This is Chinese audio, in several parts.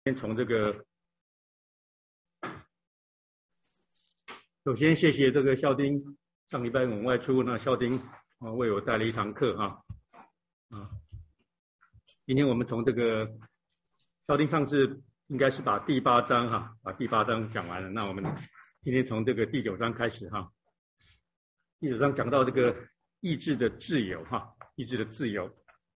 先从这个，首先谢谢这个校丁，上礼拜我们外出，那校丁为我带了一堂课今天我们从这个校丁上次应该是把第8章把第8章讲完了，那我们今天从这个第9章开始第9章讲到这个意志的自由意志的自由，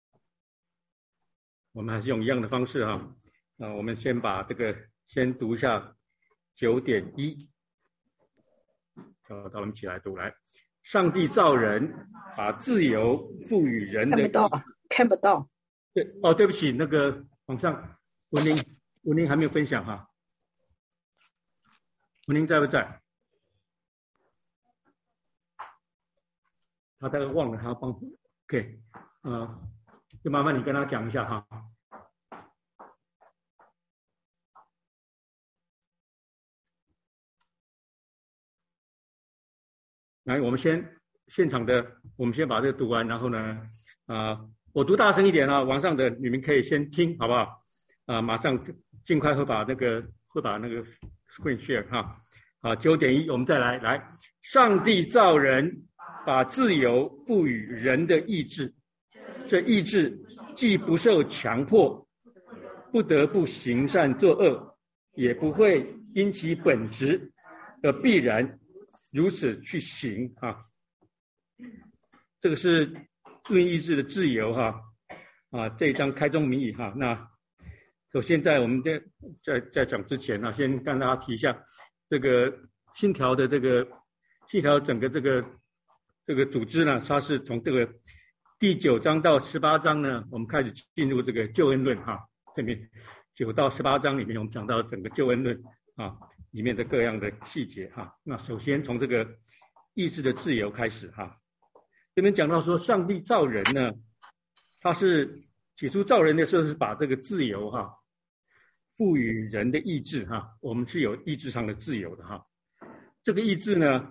我们还是用一样的方式我们先把这个先读一下 9.1， 我们一起来读来。上帝造人，把自由赋予人的， 看不到。 对不起，那个往上，文玲还没有分享文玲在不在？他大概忘了，他帮 OK， 就麻烦你跟他讲一下来，我们现场的，我们先把这个读完，然后呢，我读大声一点网上的你们可以先听，好不好？马上尽快会把那个 screen share9.1， 我们再来。上帝造人，把自由赋予人的意志，这意志既不受强迫，不得不行善作恶，也不会因其本质而必然如此去行这个是论意志的自由这一章开宗明义那首先在我们在讲之前先跟大家提一下这个信条的信条整个这个组织呢，它是从这个第9章到18章呢，我们开始进入这个救恩论这边9到18章里面我们讲到整个救恩论里面的各样的细节那首先从这个意志的自由开始这边讲到说，上帝造人呢，他是起初造人的时候是把这个自由赋予人的意志我们是有意志上的自由的这个意志呢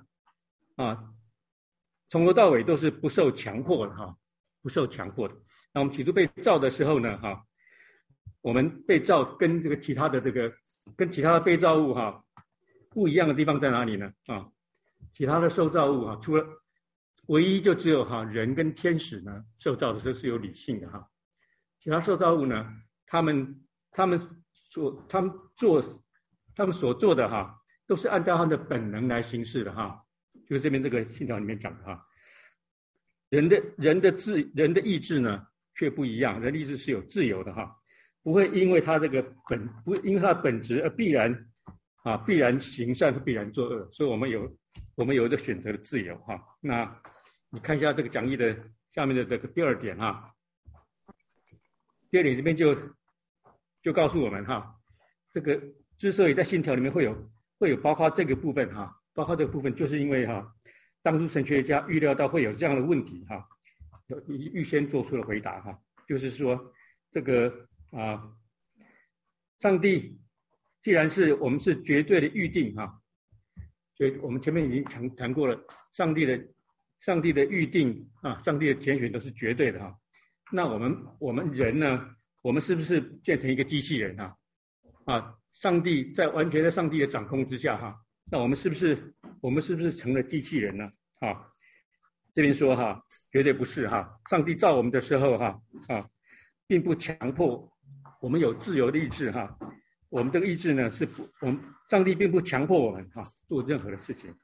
从头到尾都是不受强迫的不受强迫的。那我们起初被造的时候呢我们被造跟这个其他的被造物不一样的地方在哪里呢其他的受造物除了唯一就只有人跟天使呢受造的时候是有理性的其他受造物呢他们所做的都是按照他们的本能来行事的就是这边这个信条里面讲的人的意志呢却不一样，人的意志是有自由的不会因为他不会因为他的本质而必然行善，必然作恶，所以我们有一个选择的自由那你看一下这个讲义的下面的这个第2点第2点这边就告诉我们这个之所以在信条里面会有包括这个部分包括这个部分，就是因为当初神学家预料到会有这样的问题预先做出了回答就是说这个上帝既然是我们是绝对的预定所以我们前面已经谈过了，上帝的预定上帝的拣选都是绝对的那我们人呢，我们是不是变成一个机器人上帝完全在上帝的掌控之下那我们是不是成了机器人呢这边说绝对不是上帝造我们的时候并不强迫我们有自由的意志我们这个意志呢上帝并不强迫我们做任何的事情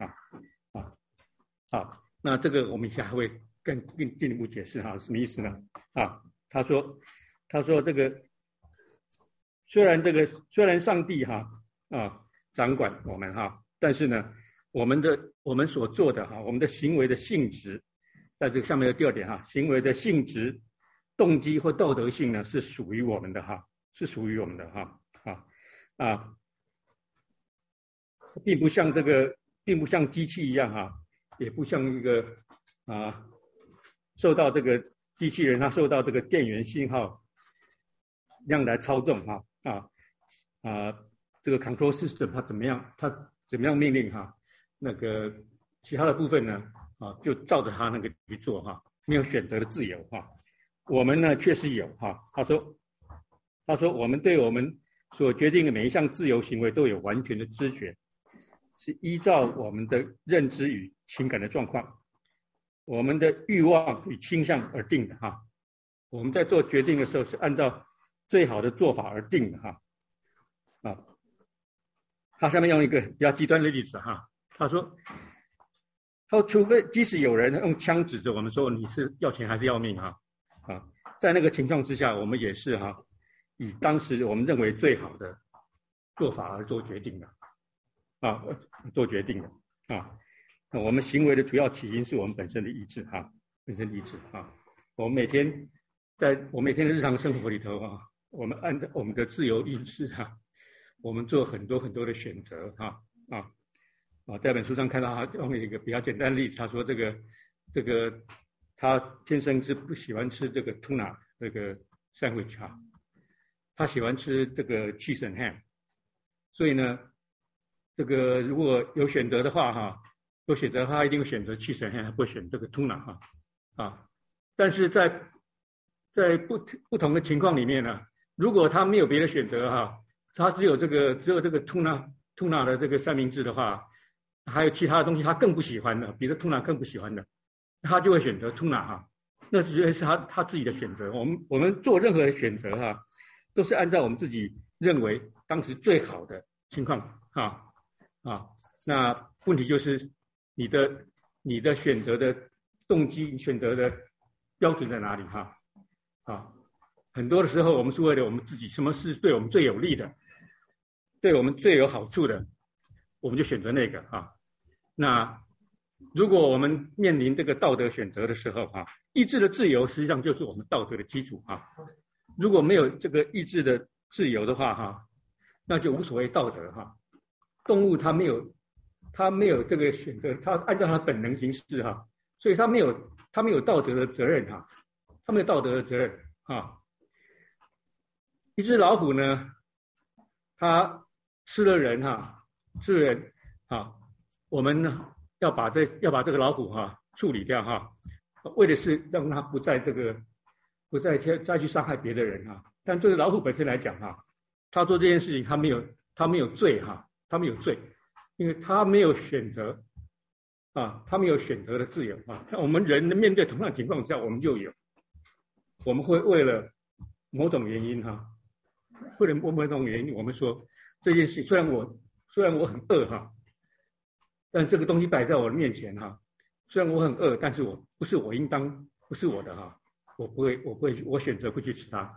好，那这个我们以下还会更进一步解释什么意思呢他说这个虽然上帝掌管我们但是呢我们所做的我们的行为的性质，在这个上面的第2点行为的性质、动机或道德性呢是属于我们的是属于我们的并不像机器一样也不像一个受到这个机器人它受到这个电源信号这样来操纵这个 control system 它怎么样命令那个其他的部分呢就照着它那个去做没有选择的自由我们呢确实有他说我们对我们所决定的每一项自由行为都有完全的知觉，是依照我们的认知与情感的状况，我们的欲望与倾向而定的哈。我们在做决定的时候是按照最好的做法而定的哈。他下面用一个比较极端的例子哈，他说除非即使有人用枪指着我们说你是要钱还是要命在那个情况之下，我们也是以当时我们认为最好的做法而做决定的做决定的我们行为的主要起因是我们本身的意志本身的意志我们每天的日常生活里头我们按照我们的自由意志我们做很多很多的选择在本书上看到他用了一个比较简单的例子，他说这个他天生是不喜欢吃这个 tuna 这个 sandwich 他喜欢吃这个 cheese and ham， 所以呢，这个如果有选择的话他一定会选择 cheese and ham， 他不会选这个 tuna 但是在不同的情况里面呢，如果他没有别的选择他只有这个 tuna 的这个三明治的话，还有其他的东西他更不喜欢的，比这 tuna 更不喜欢的，他就会选择 tuna 那是他自己的选择。我们做任何的选择都是按照我们自己认为当时最好的情况那问题就是你的选择的动机、选择的标准在哪里很多的时候我们是为了我们自己，什么是对我们最有利的，对我们最有好处的，我们就选择那个那如果我们面临这个道德选择的时候意志的自由实际上就是我们道德的基础如果没有这个意志的自由的话那就无所谓道德动物它没有这个选择，它按照它本能行事所以它没有道德的责任它没有道德的责任一只老虎呢，它吃了人我们呢要把这个老虎处理掉为的是让它不再去伤害别的人但对老虎本身来讲他做这件事情他没有罪他没有罪，因为他没有选择他没有选择的自由像我们人面对同样的情况下我们就有，我们会为了某种原因我们说这件事虽然我很饿但这个东西摆在我的面前虽然我很饿，但是不是我应当，不是我的我选择不去吃它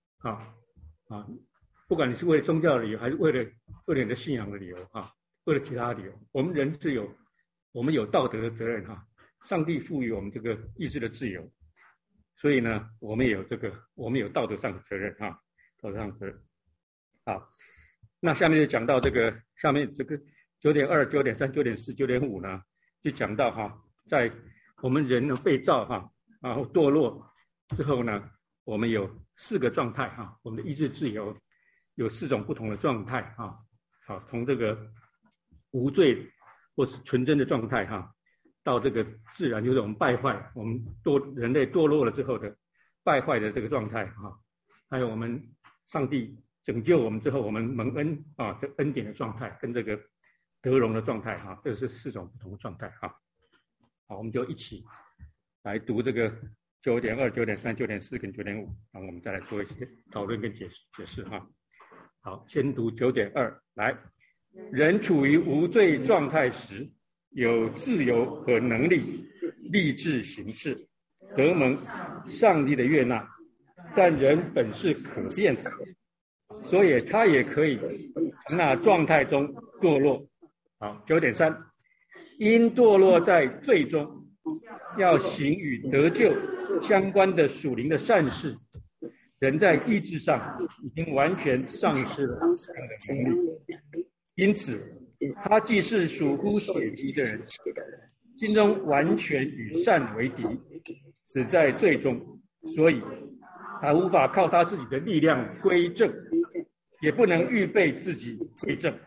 不管你是为了宗教的理由还是为了你的信仰的理由为了其他的理由，我们人我们有道德的责任上帝赋予我们这个意志的自由，所以呢我们有道德上的责任道德上的责任那下面就讲到下面这个 9.2 9.3 9.4 9.5 呢，就讲到在我们人呢被造然后堕落之后呢，我们有4个状态我们的意志自由有4种不同的状态从这个无罪或是纯真的状态到这个自然就是我们败坏，我们人类堕落了之后的败坏的这个状态还有我们上帝拯救我们之后我们蒙恩的恩典的状态跟这个得荣的状态这是4种不同的状态好，我们就一起来读这个 9.2 9.3 9.4 跟 9.5 然后我们再来做一些讨论跟解释好，先读 9.2 来，人处于无罪状态时有自由和能力立志行事，得蒙上帝的悦纳，但人本是可变的，所以他也可以从那状态中堕落。好， 9.3 因堕落在罪中，要行与得救相关的属灵的善事，人在意志上已经完全丧失了这样的能力，因此他既是属乎血气的人，心中完全与善为敌，死在罪中，所以他无法靠他自己的力量归正，也不能预备自己归正。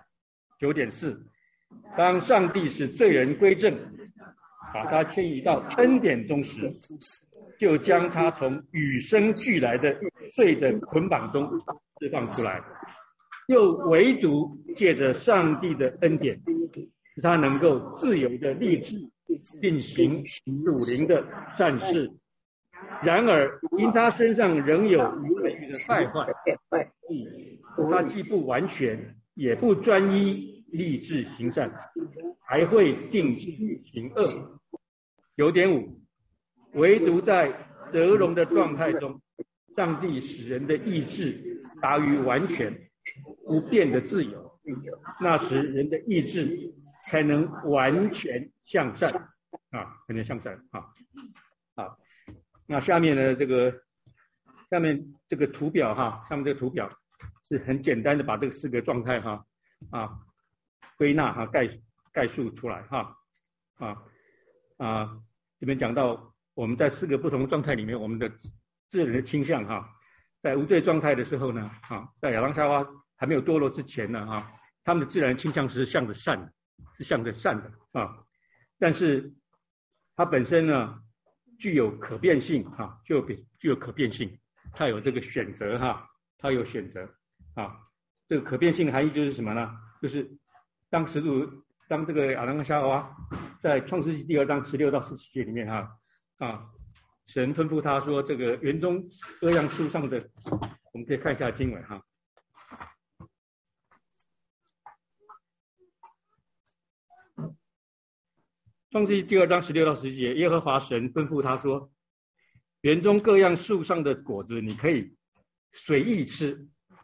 9.4 当上帝使罪人归正，把他迁移到恩典中时，就将他从与生俱来的罪的捆绑中释放出来。 又唯独借着上帝的恩典，使他能够自由的立志并行属灵的善事。然而因他身上仍有无谓的败坏，他既不完全也不专一立志行善，还会定志行恶。9.5，唯独在得荣的状态中，上帝使人的意志达于完全不变的自由，那时人的意志才能完全向善完全向善好，那下面呢下面这个图表下面这个图表是很简单的把这个4个状态归纳概述出来这边讲到我们在4个不同状态里面，我们的自然的倾向在无罪状态的时候呢在亚当夏娃还没有堕落之前呢他们的自然倾向是向着善的，但是它本身呢具有可变性具有可变性，它有这个选择它有选择这个可变性的含义就是什么呢？就是当这个亚当跟夏娃在创世纪第2章16到17节里面神吩咐他说这个园中各样树上的，我们可以看一下经文创世纪第2章16到17节，耶和华神吩咐他说，园中各样树上的果子你可以随意吃，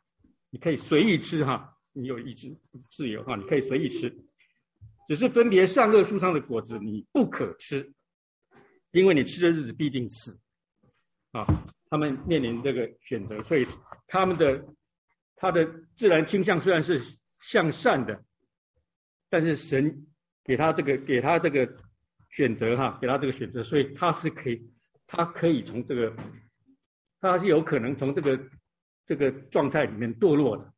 你有意志自由你可以随意吃，只是分别善恶树上的果子你不可吃，因为你吃的日子必定死他们面临这个选择，所以他的自然倾向虽然是向善的，但是神给他这个选择所以他可以从这个，他是有可能从这个状态里面堕落的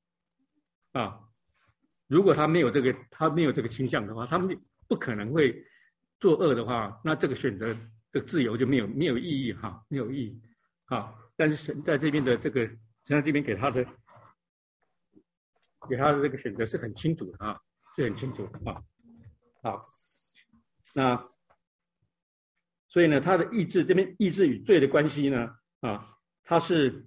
如果他没有这个倾向的话，他们不可能会作恶的话，那这个选择的自由就没有意义没有意义但是神在这边的这个神在这边给他的这个选择是很清楚的是很清楚的好，那所以呢，他的意志这边意志与罪的关系呢他是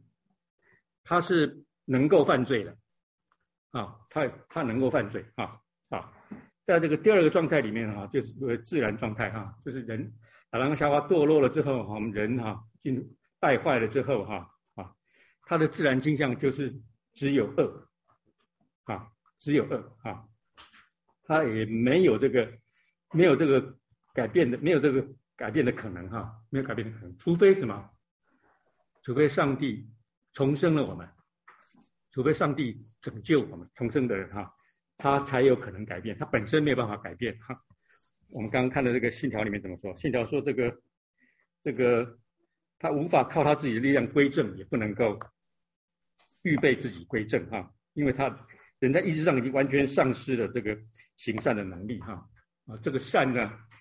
能够犯罪的他能够犯罪在这个第2个状态里面就是自然状态就是人亚当夏娃堕落了之后我们人进入败坏了之后他的自然倾向就是只有恶只有恶他也没有这个改变的可能没有改变的可能，除非什么？除非上帝重生了我们，除非上帝拯救我们重生的人他才有可能改变，他本身没有办法改变我们刚刚看的这个信条里面怎么说？信条说这个他无法靠他自己的力量归正，也不能够预备自己归正因为他人在意志上已经完全丧失了这个行善的能力这个善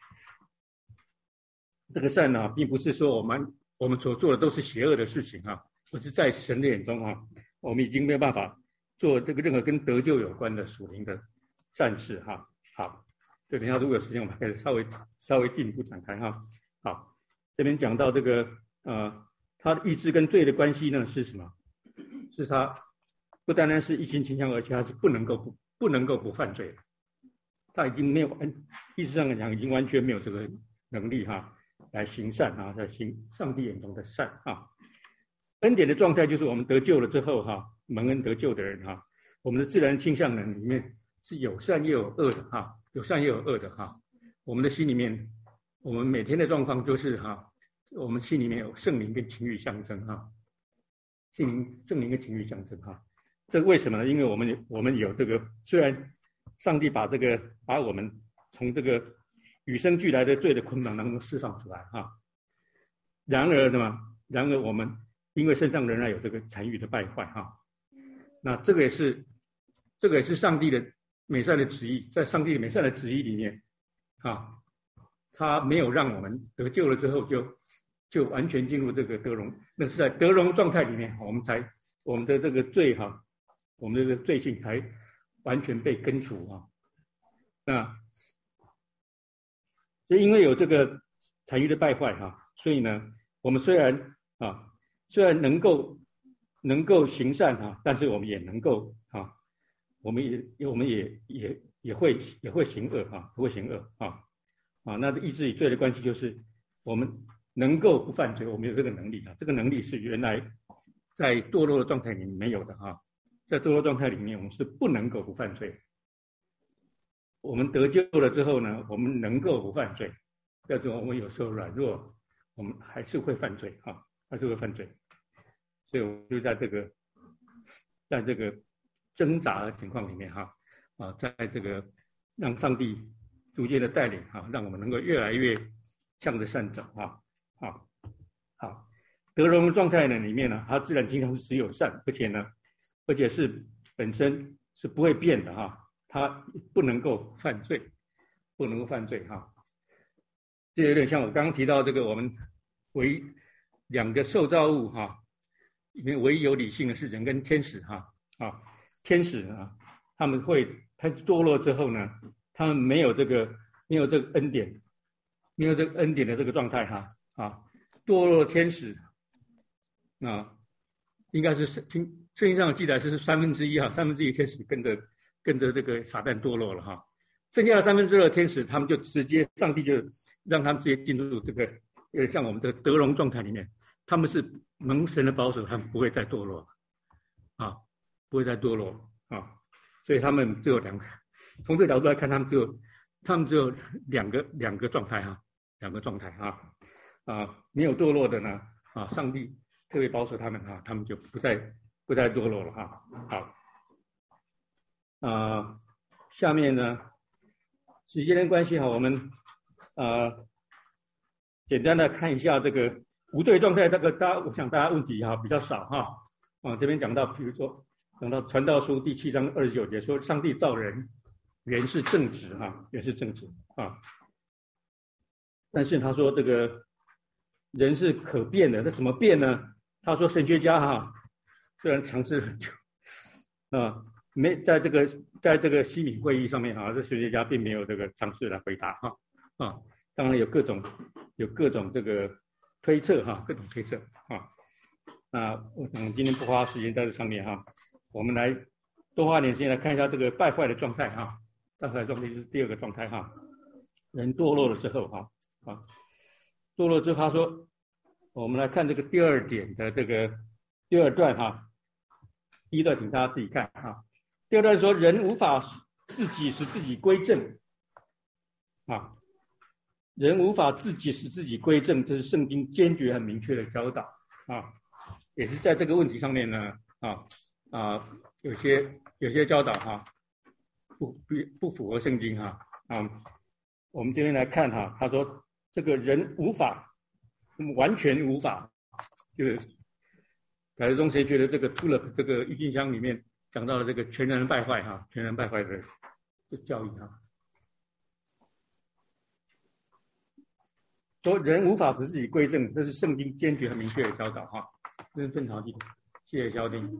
呢并不是说我们所做的都是邪恶的事情而是在神的眼中我们已经没有办法做这个任何跟得救有关的属灵的善事好，等一下如果有时间我们可以稍微进一步展开好，这边讲到这个他的意志跟罪的关系呢是什么？是他不单单是一心倾向，而且他是不能够不犯罪的，他已经没有意志上来讲已经完全没有这个能力来行善来行上帝眼中的善恩典的状态就是我们得救了之后蒙恩得救的人我们的自然倾向呢里面是有善也有恶的有善也有恶的我们的心里面，我们每天的状况就是我们心里面有圣灵跟情欲相争圣灵跟情欲相争这为什么呢？因为我们有这个，虽然上帝把我们从这个与生俱来的罪的捆绑当中释放出来然而我们因为身上仍然有这个残余的败坏那这个也是上帝的美善的旨意，在上帝的美善的旨意里面他没有让我们得救了之后就完全进入这个得荣，那是在得荣状态里面我们的这个罪我们这个罪性才完全被根除啊。那就因为有这个残余的败坏所以呢，我们虽然能够行善但是我们也能够我们也会行恶会行恶那意志与罪的关系就是我们能够不犯罪，我们有这个能力这个能力是原来在堕落的状态里面没有的在堕落状态里面，我们是不能够不犯罪。我们得救了之后呢，我们能够不犯罪，但是我们有时候软弱，我们还是会犯罪还是会犯罪。所以我就在这个挣扎的情况里面在这个让上帝逐渐的带领让我们能够越来越向着善走得荣的状态呢里面呢，它自然经常是只有善，而且是本身是不会变的它不能够犯罪，这有点像我刚刚提到这个我们唯两个受造物里面唯一有理性的是人跟天使天使他堕落之后呢，他们没有这个恩典，没有这个恩典的这个状态堕落的天使应该是圣经上记载是1/3天使跟着这个撒旦堕落了剩下的2/3的天使，他们就直接上帝就让他们直接进入这个有点像我们的得荣状态里面，他们是蒙神的保守，他们不会再堕落不会再堕落所以他们只有两个，从这个角度来看，他们只有两个状态没有堕落的呢上帝特别保守他们他们就不再堕落了下面呢时间的关系我们简单的看一下这个无罪状态，我想大家问题比较少这边讲到，比如说讲到传道书第7章29节说，上帝造人原是正直原是正直但是他说这个人是可变的，那怎么变呢？他说神学家虽然尝试很久没在这个西敏会议上面这神学家并没有这个尝试来回答当然有各种这个推测各种推测我想今天不花时间在这上面我们来多花点时间来看一下这个败坏的状态败坏的状态就是第二个状态人堕落了之后堕落之后他说，我们来看这个第二点的这个第二段第一段请大家自己看第二段说人无法自己使自己归正人无法自己使自己归正，这是圣经坚决很明确的教导也是在这个问题上面呢有些教导不符合圣经我们这边来看他说这个人无法完全无法，就是改革中谁觉得这个TULIP这个郁金香里面讲到了这个全然败坏全然败坏的教义说人无法使自己归正，这是圣经坚决很明确的教导这是正常的。谢谢肖丁。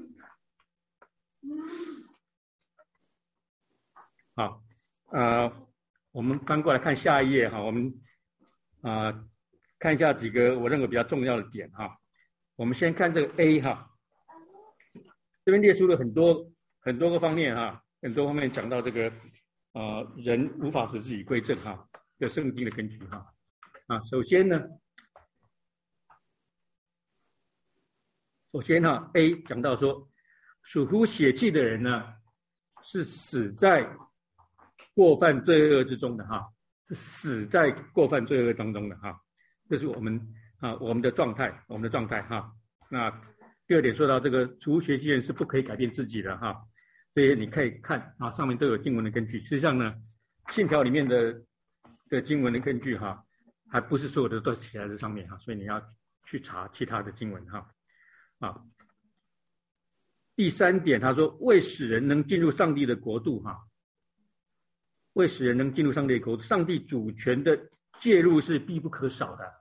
好我们翻过来看下一页我们看一下几个我认为比较重要的点我们先看这个 A 这边列出了很多个方面很多方面讲到这个人无法使自己归正有圣经的根据首先 A 讲到说属乎血气的人呢是死在过犯罪恶之中的是死在过犯罪恶当中的这是我们的状态那第二点说到这个属乎血气的人是不可以改变自己的所以你可以看上面都有经文的根据。实际上呢信条里面的经文的根据还不是所有的都写在这上面所以你要去查其他的经文第三点他说为使人能进入上帝的国度为使人能进入上帝的国度，上帝主权的介入是必不可少的，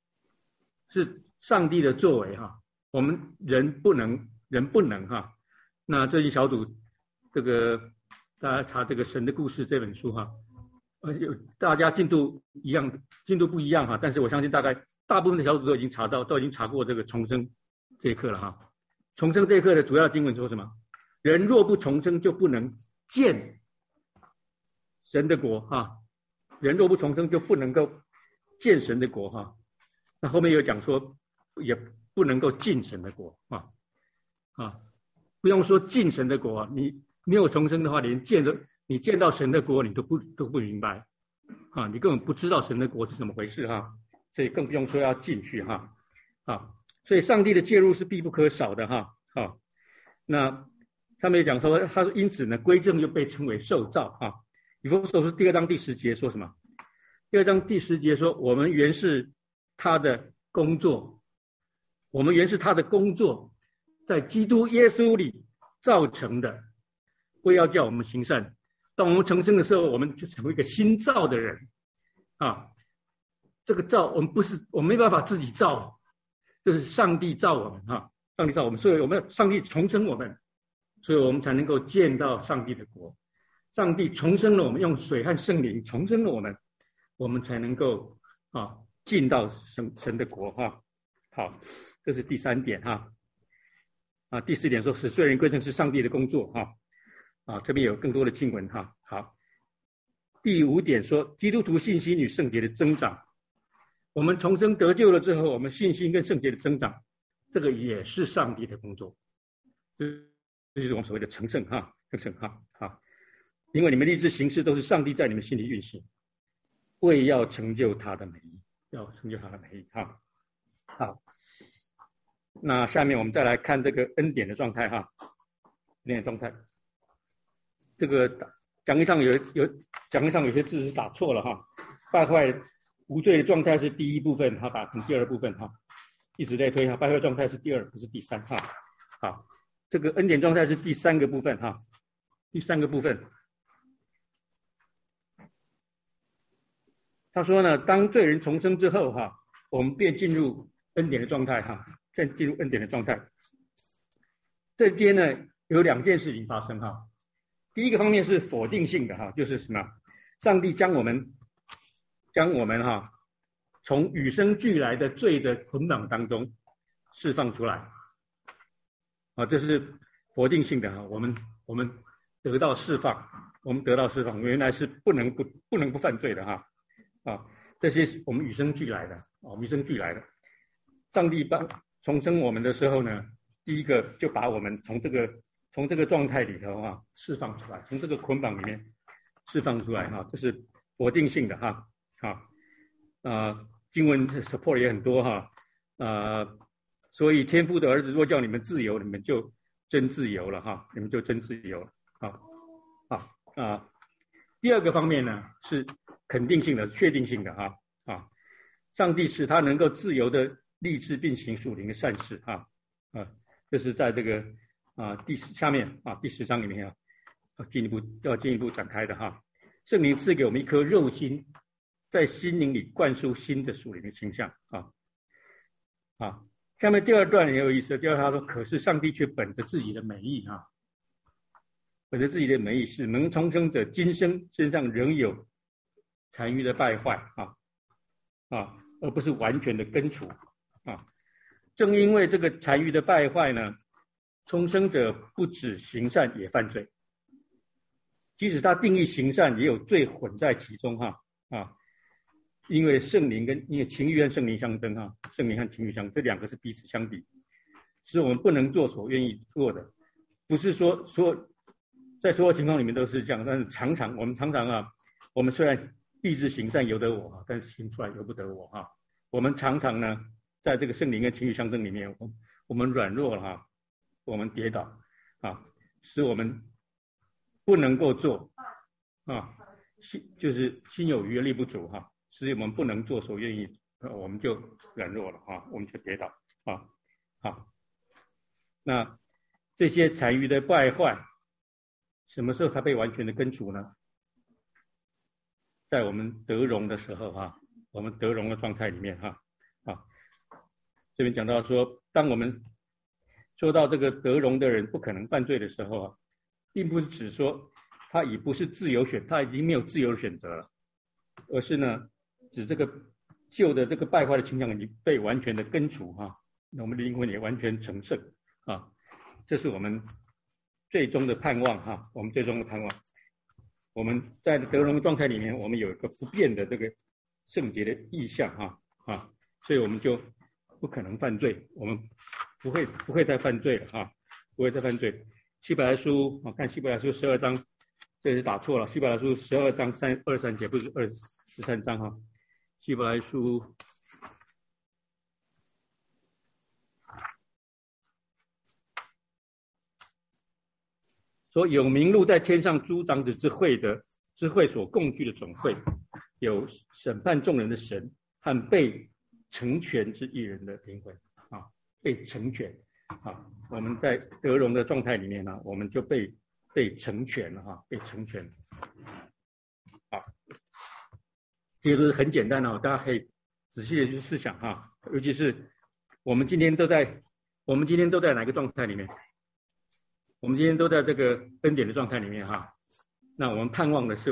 是上帝的作为我们人不能那这一小组这个大家查这个神的故事这本书哈，大家进度一样，进度不一样哈，但是我相信大部分的小组都已经查过这个重生这一课了哈。重生这一课的主要经文说什么？人若不重生，就不能见神的国哈。人若不重生，就不能够见神的国哈。那后面有讲说，也不能够进神的国啊。不用说进神的国啊，你没有重生的话，你见到神的国，你都不明白啊，你根本不知道神的国是怎么回事哈，所以更不用说要进去哈啊。所以上帝的介入是必不可少的哈。好，那他们也讲说，他说因此呢，归正又被称为受造哈。以弗所书第2章第10节说什么？第2章第10节说，我们原是他的工作，在基督耶稣里造成的，为要叫我们行善。当我们重生的时候，我们就成为一个新造的人啊。这个造我们没办法自己造，这是上帝造我们哈，上帝造我们，所以上帝重生我们，所以我们才能够见到上帝的国。上帝重生了我们，用水和圣灵重生了我们，我们才能够进到神的国哈。好，这是第3点哈。第4点说，使罪人归正是上帝的工作哈。这边有更多的经文哈。好，第5点说，基督徒信心与圣洁的增长。我们重生得救了之后，我们信心跟圣洁的增长，这个也是上帝的工作。这就是我们所谓的成圣哈。好，因为你们立志行事都是上帝在你们心里运行，为要成就他的美意，哈。好，那下面我们再来看这个恩典的状态哈。恩典状态，这个讲义上有些字是打错了哈。败坏无罪的状态是第1部分，他打成第2部分哈。以此类推哈，败坏状态是第2，不是第3哈。好，这个恩典状态是第3个部分哈。第3个部分，他说呢，当罪人重生之后哈，我们便进入恩典的状态哈。这边呢有2件事情发生哈。第一个方面是否定性的哈，就是什么？上帝将我们哈从与生俱来的罪的捆绑当中释放出来这是否定性的哈。我们得到释放，原来是不能不犯罪的哈这些是我们与生俱来的上帝重生我们的时候呢，第一个就把我们从这个状态里头释放出来，从这个捆绑里面释放出来这是否定性的哈。经文 support 也很多哈。所以天父的儿子若叫你们自由，你们就真自由了哈，第二个方面呢是肯定性的、确定性的哈。上帝使他能够自由的立志并行属灵的善事这是在这个下面第10章里面要进一步展开的哈。圣灵赐给我们一颗肉心，在心灵里灌输新的属灵的倾向下面第2段也有意思。第2他说，可是上帝却本着自己的美意是能重生者今生身上仍有残余的败坏而不是完全的根除正因为这个残余的败坏呢，重生者不止行善也犯罪，即使他定义行善也有罪混在其中因为情欲和圣灵相争圣灵和情欲相争，这2个是彼此相比，使我们不能做所愿意做的。不是说在所有情况里面都是这样，但是我们常常我们虽然立志行善由得我但是行出来由不得我我们常常呢在这个圣灵跟情欲相争里面，我们软弱了我们跌倒使我们不能够做就是心有余而力不足使我们不能做所愿意，我们就软弱了我们就跌倒那这些残余的败坏什么时候才被完全的根除呢？在我们得荣的时候我们得荣的状态里面这边讲到说，当我们说到这个得荣的人不可能犯罪的时候啊，并不是指说他已不是自由选，他已经没有自由的选择了，而是呢，指这个旧的这个败坏的倾向已经被完全的根除哈，那我们的灵魂也完全成圣啊，这是我们最终的盼望哈，我们最终的盼望。我们在得荣的状态里面，我们有一个不变的这个圣洁的意象啊，所以我们就不可能犯罪，我们不会再犯罪了啊，不会再犯罪。希伯来书看希伯来书12章，这是打错了，希伯来书12章23节不是13章哈，希伯来书说有名录在天上诸长子之会所共聚的总会，有审判众人的神和被成全之一人的灵魂啊，被成全啊，我们在得荣的状态里面呢，我们就被成全了哈，被成全啊，这些都是很简单的，大家可以仔细的去思想哈，尤其是我们今天都在哪个状态里面？我们今天都在这个恩典的状态里面哈，那我们盼望的是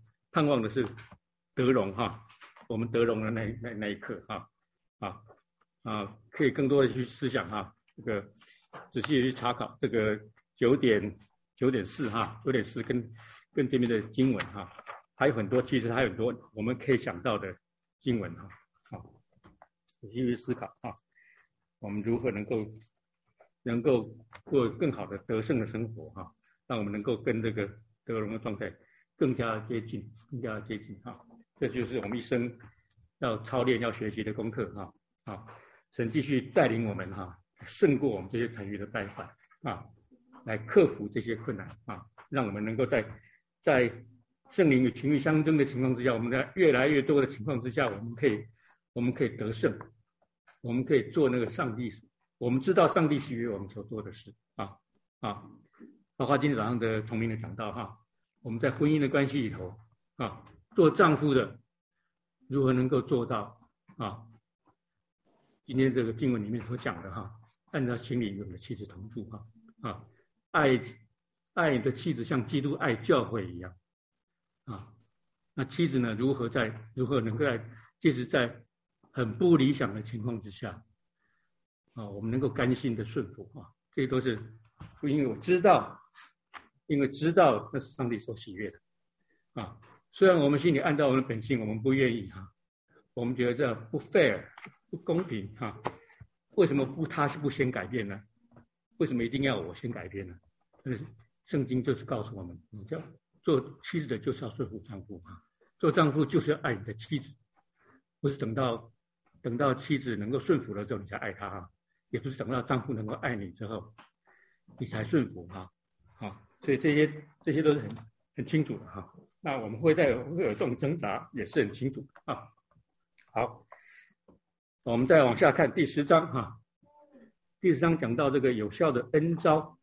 得荣哈，我们得荣的那一刻哈，可以更多的去思想哈，这个仔细的去查考这个9.4哈，9.4跟这边的经文哈，还有很多，其实还有很多我们可以想到的经文哈，仔细去思考哈，我们如何能够过更好的得胜的生活哈，让我们能够跟这个得荣的状态更加接近哈，这就是我们一生要操练要学习的功课哈，神继续带领我们哈，胜过我们这些残余的败坏啊，来克服这些困难啊，让我们能够在圣灵与情欲相争的情况之下，我们在越来越多的情况之下，我们可以得胜，我们可以做那个我们知道上帝喜悦我们所做的事啊，包括今天早上的崇明的讲到哈，我们在婚姻的关系里头啊，做丈夫的如何能够做到啊？今天这个经文里面所讲的哈，按照情理与我们的妻子同住哈，爱你的妻子像基督爱教会一样啊，那妻子呢如何能够即使在很不理想的情况之下。我们能够甘心的顺服啊，这些都是因为知道那是上帝所喜悦的啊。虽然我们心里按照我们的本性，我们不愿意我们觉得这不 fair 不公平为什么他是不先改变呢？为什么一定要我先改变呢？圣经就是告诉我们，你叫做妻子的就是要顺服丈夫做丈夫就是要爱你的妻子，不是等到妻子能够顺服了之后你才爱她也不是等到丈夫能够爱你之后，你才顺服所以这些都是很清楚的那我们会有这种挣扎，也是很清楚好，我们再往下看第10章第10章讲到这个有效的恩召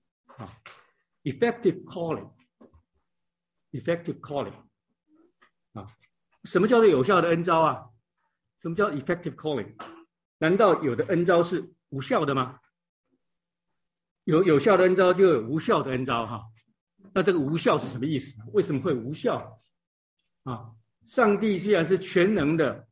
effective calling 什么叫做有效的恩召什么叫 effective calling？ 难道有的恩召是无效的吗？有效的恩召就有无效的恩召那这个无效是什么意思？为什么会无效上帝既然是全能的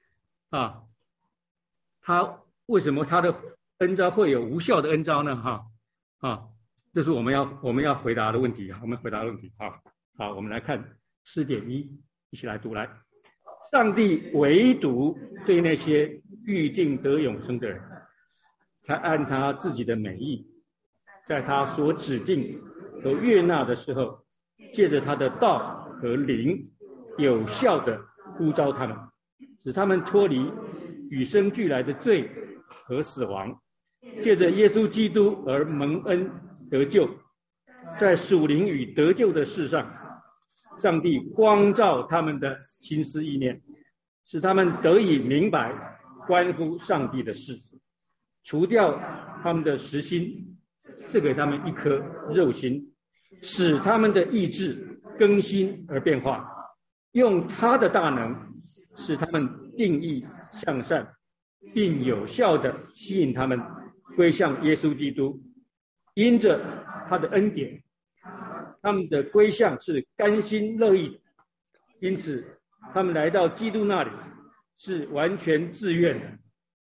他为什么他的恩召会有无效的恩召呢这是我们要回答的问题我们回答的问题好，我们来看 4.1 一起来读来。上帝唯独对那些预定得永生的人，才按他自己的美意，在他所指定和悦纳的时候，借着他的道和灵，有效的呼召他们，使他们脱离与生俱来的罪和死亡，借着耶稣基督而蒙恩得救。在属灵与得救的事上，上帝光照他们的心思意念，使他们得以明白关乎上帝的事，除掉他们的实心，赐给他们一颗肉心，使他们的意志更新而变化，用他的大能使他们定义向善，并有效地吸引他们归向耶稣基督， 因着他的恩典，他们的归向是甘心乐意的，因此他们来到基督那里是完全自愿的，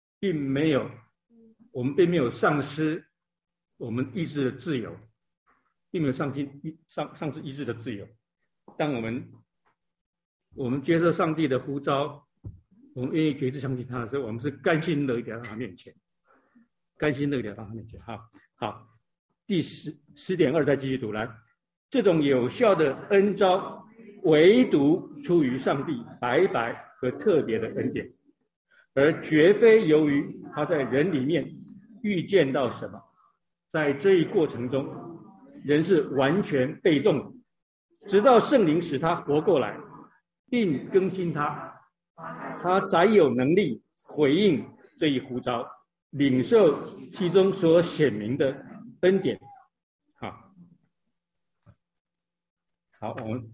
我们并没有丧失我们意志的自由，并没有丧失意志的自由。当我们接受上帝的呼召，我们愿意决志相信他的时候，我们是甘心乐意来到他面前，甘心乐意来到他面前。好，第10.2再继续读来，这种有效的恩召，唯独出于上帝白白和特别的恩典，而绝非由于他在人里面预见到什么。在这一过程中，人是完全被动的，直到圣灵使他活过来，并更新他，他才有能力回应这一呼召，领受其中所显明的恩典。好，我们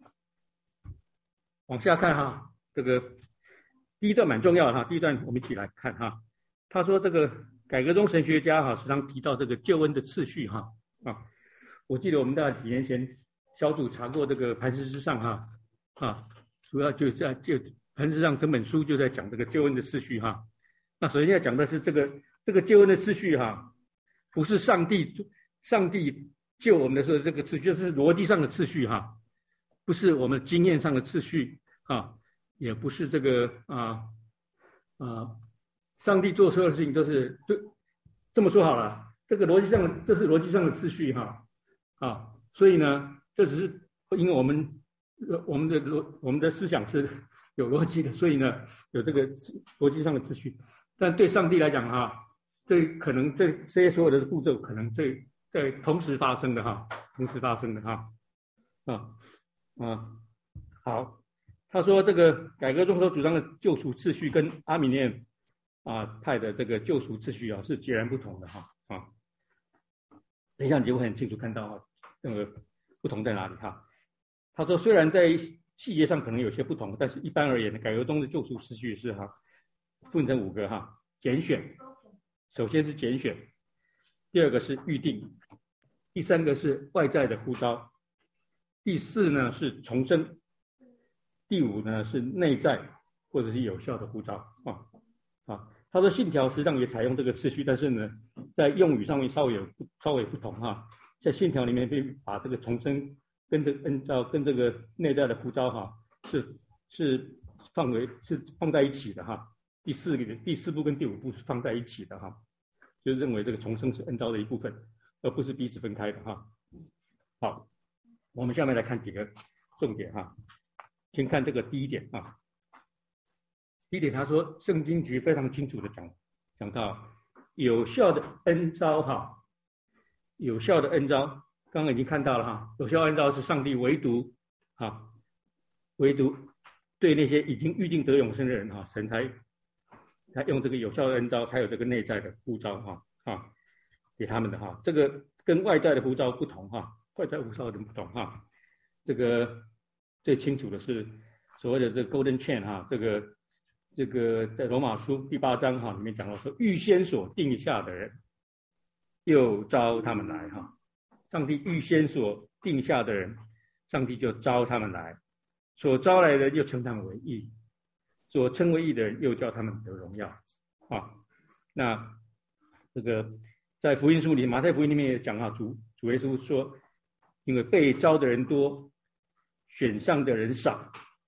往下看哈，这个第一段蛮重要的哈，第一段我们一起来看哈。他说这个改革中神学家哈时常提到这个救恩的次序哈我记得我们大概几年前小组查过这个磐石之上主要就在磐石之上整本书就在讲这个救恩的次序哈。那首先要讲的是这个救恩的次序哈，不是上帝救我们的时候这个次序，就是逻辑上的次序哈，不是我们经验上的次序也不是这个上帝做所有的事情都是这么说好了，这是逻辑上的次序所以呢，这只是因为我们的思想是有逻辑的，所以呢有这个逻辑上的次序。但对上帝来讲这可能这些所有的步骤可能在同时发生的好，他说这个改革中所主张的救赎次序跟阿米念派的这个救赎次序是截然不同的等一下你就会很清楚看到那个不同在哪里他说虽然在细节上可能有些不同，但是一般而言改革中的救赎次序是分成5个拣选，首先是拣选，第2个是预定，第3个是外在的呼召，第4呢是重生，第5呢是内在或者是有效的呼召他说信条实际上也采用这个次序，但是呢在用语上面稍微不同在信条里面被把这个重生跟这个恩召跟这个内在的呼召是放在一起的第4步跟第5步是放在一起的就认为这个重生是恩召的一部分，而不是彼此分开的好，我们下面来看几个重点先看这个第一点第一点，他说圣经其实非常清楚的讲到有效的恩召有效的恩召，刚刚已经看到了有效恩召是上帝唯独对那些已经预定得永生的人神才用这个有效的恩召，才有这个内在的呼召给他们的这个跟外在的呼召不同外在呼召的不同这个最清楚的是所谓的这个 Golden Chain 这个在罗马书第8章里面讲到说，预先所定下的人又招他们来上帝预先所定下的人，上帝就招他们来，所招来的又称他们为义，所称为义的人又叫他们得荣耀那这个在福音书里，马太福音里面也讲主耶稣说，因为被招的人多，选上的人少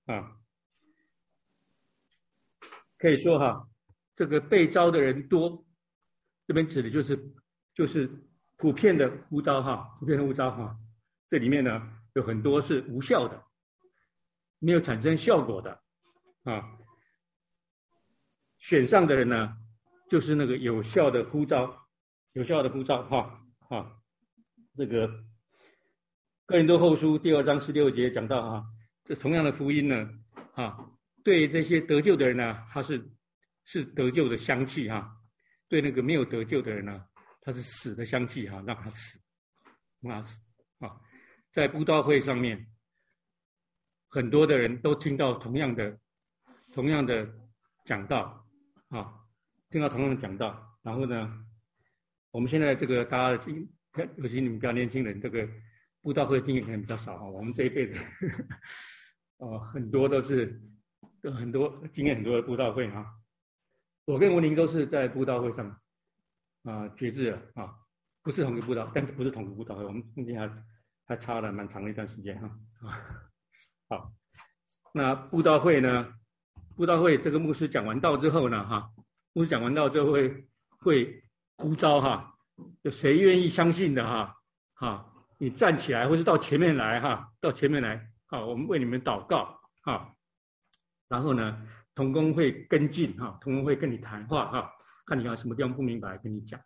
可以说这个被招的人多，这边指的就是普遍的呼召这里面呢有很多是无效的，没有产生效果的选上的人呢就是那个有效的呼召这个哥林多后书第2章16节讲到这同样的福音呢对这些得救的人呢，他是得救的香气对那个没有得救的人呢，他是死的香气让他死在布道会上面，很多的人都听到同样的讲道听到同样的讲道，然后呢我们现在这个大家尤其你们比较年轻人，这个布道会经验可能比较少哈。我们这一辈的，很多都是很多经验很多的布道会啊。我跟文林都是在布道会上决志了啊，不是同一个布道，但是不是同一个布道会，我们中间还差了蛮长的一段时间哈。好，那布道会呢？布道会这个牧师讲完道之后呢，牧师讲完道之后会呼召哈，有谁愿意相信的你站起来，或是到前面来到前面来，我们为你们祷告然后呢，同工会跟进同工会跟你谈话看你有什么地方不明白跟你讲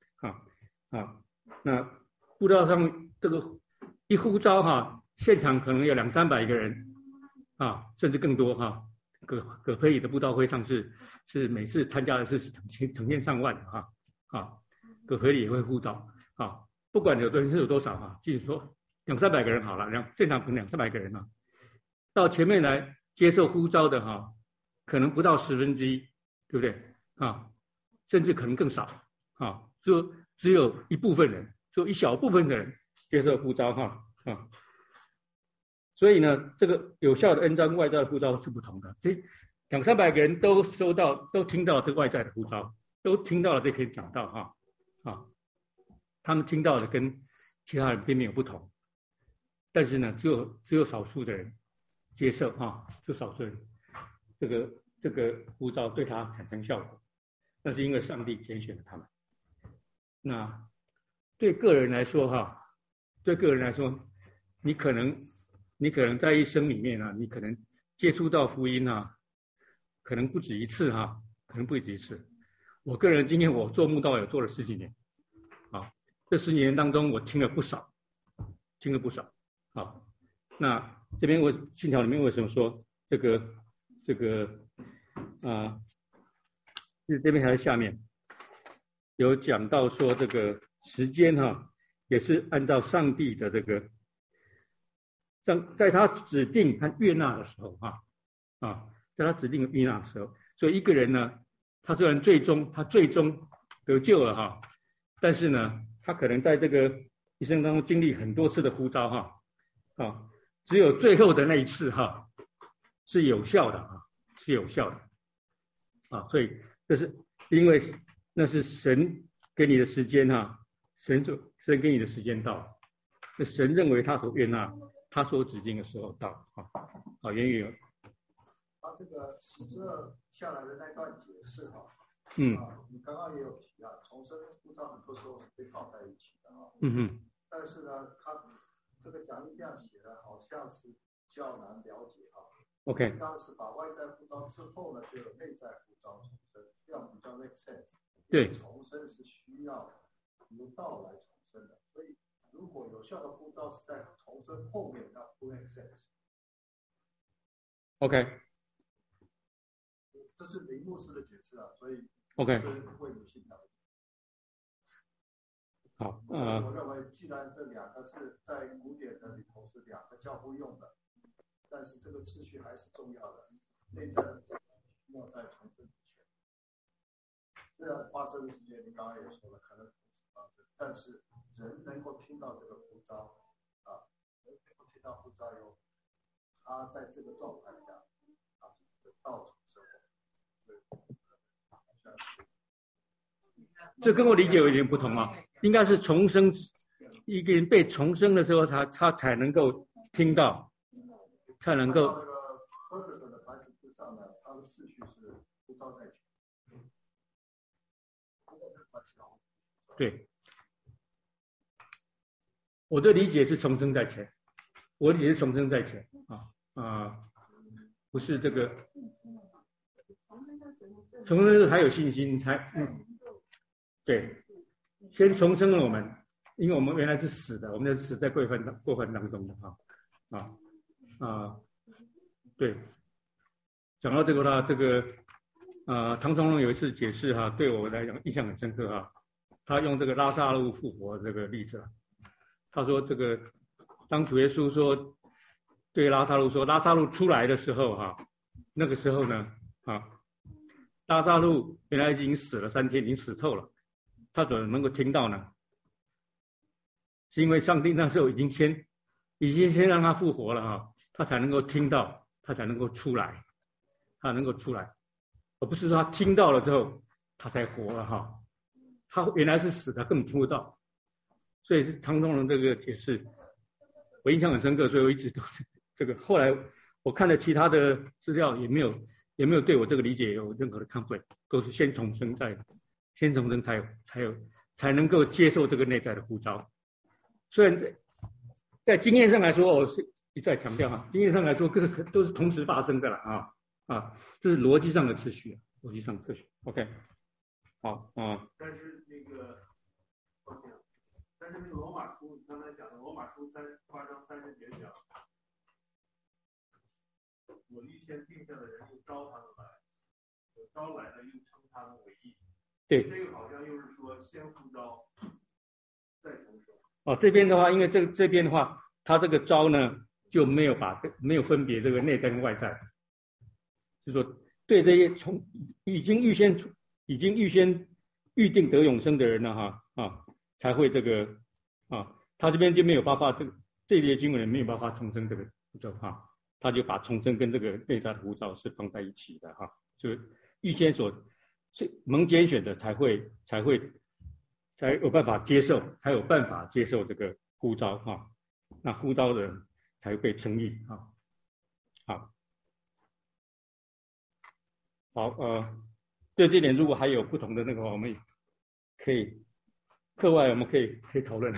那布道上这个一呼召现场可能有200-300个人甚至更多葛培理的布道会上是每次参加的是成千上万的葛培理也会呼召不管有人数有多少即使说200-300个人好了，现场可能200-300个人到前面来接受呼召的可能不到1/10，对不对甚至可能更少就只有一部分人，就一小部分的人接受呼召所以呢，这个有效的恩召跟外在的呼召是不同的。所以200-300个人都听到这个外在的呼召，都听到了这篇讲道他们听到的跟其他人并没有不同，但是呢，只有少数的人接受就少数人这个呼召对他产生效果，那是因为上帝拣选了他们。那对个人来说你可能在一生里面你可能接触到福音可能不止一次可能不止一次。我个人经验，我做慕道有做了10几年这10几年当中我听了不少那这边信条里面为什么说这个这边还在下面有讲到说这个时间也是按照上帝的这个在他指定和悦纳的时候在他指定悦纳的时候，所以一个人呢，他虽然最终得救了但是呢，他可能在这个一生当中经历很多次的呼召只有最后的那一次是有效的所以这是因为那是神给你的时间神给你的时间到了，是神认为他所悦纳他所指定的时候到言语他这个12下来的那段解释你刚刚也有提重生呼召很多时候是被搞在一起的但是呢，他这个讲义这样写的，好像是较难了解 OK， 当时把外在呼召之后呢，就有内在呼召重生，这样比较 make sense。 对， 重生是需要由道来重生的，所以如果有效的呼召是在重生后面，那不 make sense。OK， 这是林牧师的解释所以 OK 是为你信条。 好， 我认为既然这两个是在古典的里头是两个教父用的，但是这个次序还是重要的。内在的需要在重生之前，虽然发生的时间你刚刚也说了，可能同时发生，但是人能够听到这个呼召人能够听到呼召有他在这个状态下到重生。 这跟我理解有点不同应该是重生，一个人被重生的时候，他才能够听到，才能够。 的繁殖之上呢，它的次序是呼召在前。 对，我的理解是重生在前，我理解是重生在前不是这个重生是还有信心才对。先重生了我们，因为我们原来是死的，我们是死在过犯当中的对。讲到这个呢，这个唐崇荣有一次解释对我来讲印象很深刻他用这个拉撒路复活这个例子他说这个当主耶稣说对拉撒路说拉撒路出来的时候那个时候呢拉撒路原来已经死了3天，已经死透了。他怎么能够听到呢？ 是因为上帝那时候已经先让他复活了哈，他才能够听到，他才能够出来，而不是说他听到了之后他才活了哈，他原来是死的，根本听不到。所以唐宗荣这个解释我印象很深刻，所以我一直都是这个。后来我看了其他的资料，也没有对我这个理解有任何的 conflict， 都是先重生才能够接受这个内在的呼召。虽然在经验上来说，我是一再强调经验上来说，各个都是同时发生的了这是逻辑上的次序，OK， 好但是那个，抱歉，但是那个罗马书，你刚才讲的罗马书8章30节讲，我预先定下的人又招他们来，我招来了又称他们为义。 对， 这个好像又是说先呼召，再重生。 这边的话，因为这边的话，他这个招呢就没有分别这个内在跟外在，就是说对这些已经预先预定得永生的人呢才会这个他这边就没有办法这些经文没有办法重生这个呼召他就把重生跟这个内在的呼召是放在一起的就预先蒙拣选的才有办法接受，才有办法接受这个呼召那呼召的人才会被称义好对这点如果还有不同的那个我们可以课外我们可以讨论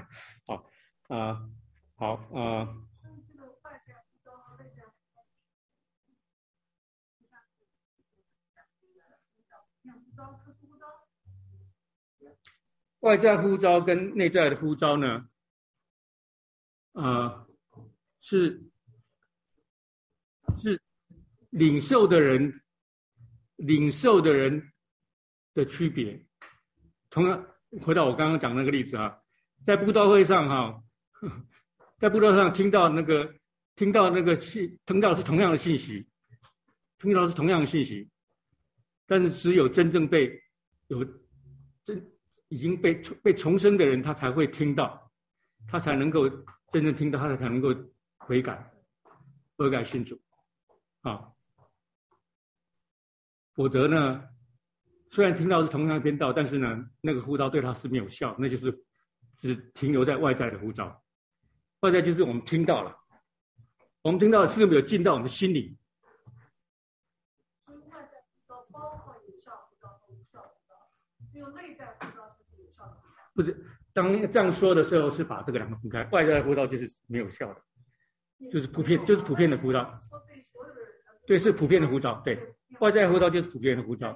外在呼召跟内在的呼召呢是领受的人的区别。同样回到我刚刚讲那个例子在布道会上听到是同样的信息，但是只有真正已经被重生的人，他才会听到，他才能够真正听到，他才能够悔改信主否则呢，虽然听到是同样的篇道，但是呢，那个呼召对他是没有效，那就是只停留在外在的呼召。外在就是我们听到了，我们听到是没有进到我们心里。 外在呼召包括有效呼召和无效呼召，只有内在呼召才是有效的呼召。 不是，当这样说的时候是把这个两个分开，外在的呼召就是没有效的，就是普遍的呼召。对，是普遍的呼召，对。外在呼召就是普遍的呼召，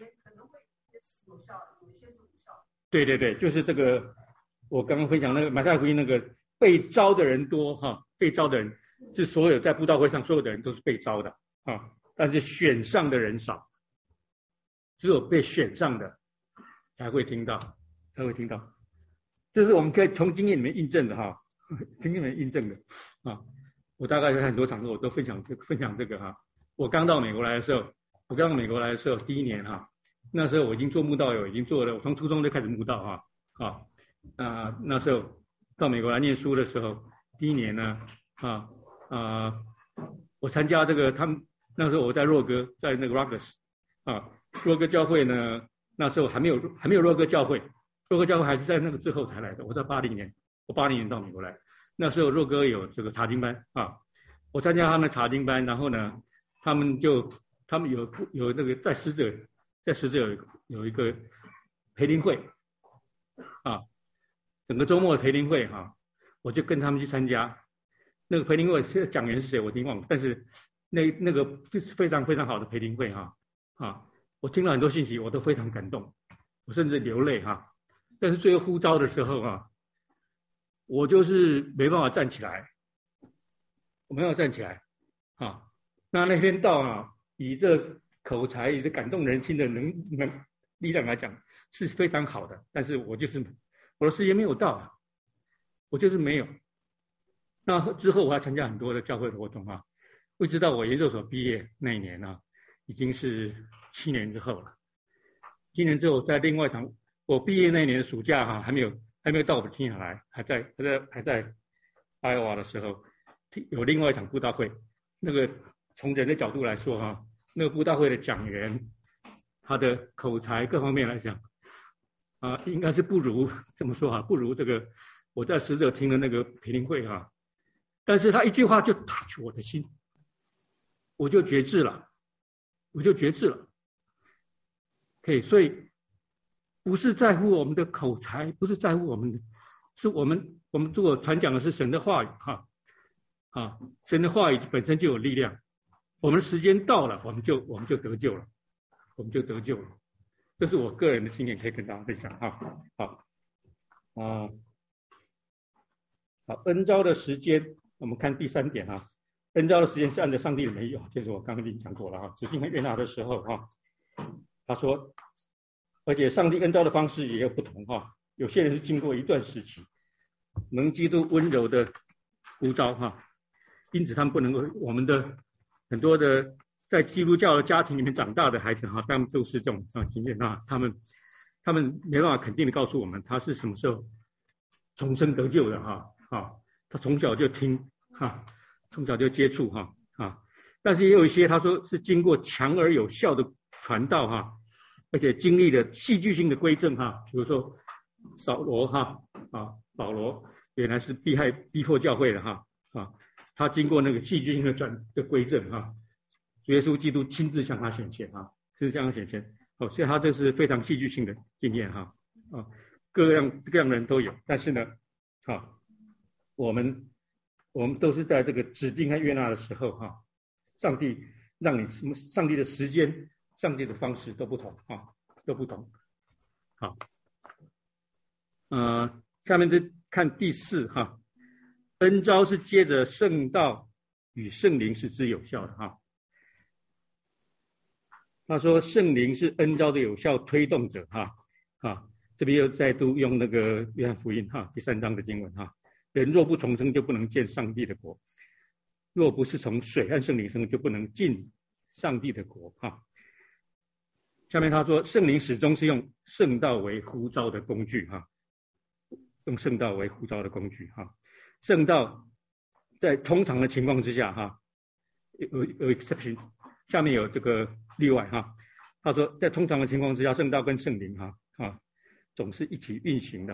对，就是这个我刚刚分享那个马太福音那个被招的人多被招的人是所有在布道会上所有的人都是被招的但是选上的人少，只有被选上的才会听到，这是我们可以从经验里面印证的经验里面印证的我大概在很多场合我都分享这个我刚到美国来的时候第一年那时候我已经做慕道友，已经做了，我从初中就开始慕道那时候到美国来念书的时候，第一年呢我参加这个他们那时候我在若哥，在那个 Rogers 若哥教会呢，那时候还没有若哥教会还是在那个之后才来的。我在80年到美国来，那时候若哥有这个查经班我参加他们查经班，然后呢他们有那个在使者有一个培灵会整个周末的培灵会我就跟他们去参加。那个培灵会讲员是谁我已经忘了，但是那个非常非常好的培灵会我听了很多信息，我都非常感动，我甚至流泪但是最后呼召的时候我就是没办法站起来，那篇道以这口才，以这感动人心的力量来讲是非常好的，但是我的时间没有到我就是没有。那之后我还参加很多的教会活动一直到我研究所毕业那一年已经是7年之后了。7年之后，在另外一场我毕业那一年的暑假还没还没有到我们天下来，还在艾奥瓦的时候，有另外一场布道会。那个从人的角度来说哈，那个布道会的讲员，他的口才各方面来讲，应该是不如这么说哈，不如这个我在使者听的那个培灵会哈。但是他一句话就打去我的心，我就觉知了。OK， 所以不是在乎我们的口才，不是在乎我们的，是我们如果传讲的是神的话语哈，神的话语本身就有力量。我们的时间到了，我们就得救了，这是我个人的经验，可以跟大家分享哈。好，恩召的时间，我们看第3点哈。恩召的时间是按照上帝的美意，就是我刚刚已经讲过了哈。指定和悦纳的时候哈，他说，而且上帝恩召的方式也有不同哈。有些人是经过一段时期，蒙基督温柔的呼召哈，因此他们不能够，我们的很多的在基督教的家庭里面长大的孩子哈，他们都是这种经验哈，他们没办法肯定的告诉我们他是什么时候重生得救的哈，他从小就听哈。从小就接触但是也有一些他说是经过强而有效的传道哈，而且经历了戏剧性的归正哈，比如说扫罗保罗原来是逼迫教会的他经过那个戏剧性的归正主耶稣基督亲自向他显现所以他这是非常戏剧性的经验各样的人都有，但是呢我们都是在这个指定和悦纳的时候上帝让你什么？上帝的时间、上帝的方式都不同好，下面就看第4恩召是接着圣道与圣灵使之有效的他说圣灵是恩召的有效推动者这边又再度用那个约翰福音第3章的经文人若不重生，就不能见上帝的国；若不是从水和圣灵生，就不能进上帝的国。下面他说，圣灵始终是用圣道为呼召的工具用圣道为呼召的工具圣道在通常的情况之下有 exception， 下面有这个例外他说，在通常的情况之下，圣道跟圣灵总是一起运行的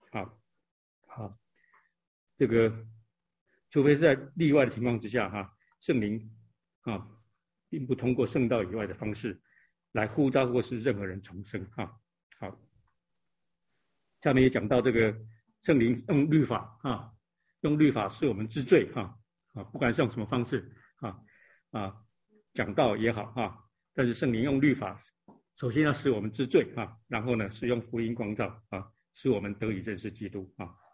这个除非是在例外的情况之下圣灵并不通过圣道以外的方式来呼召或是任何人重生好，下面也讲到这个圣灵用律法用律法是我们之罪不管是用什么方式讲道也好但是圣灵用律法首先要使我们知罪然后呢是用福音光照使我们得以认识基督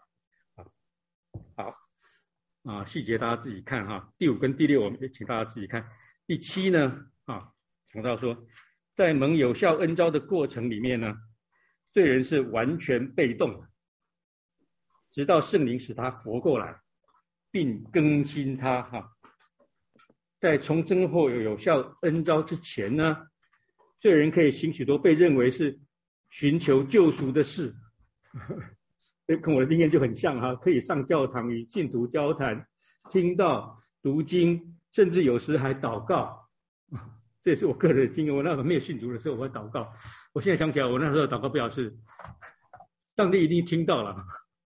好细节大家自己看第5跟第6我们也请大家自己看。第7呢讲到说，在蒙有效恩召的过程里面呢，罪人是完全被动的，直到圣灵使他活过来，并更新他在重生后有效恩召之前呢，罪人可以行许多被认为是寻求救赎的事跟我的经验就很像可以上教堂与信徒交谈、听道、读经，甚至有时还祷告这也是我个人的经验。我那时候没有信主的时候我会祷告，我现在想起来我那时候祷告表示上帝一定听到了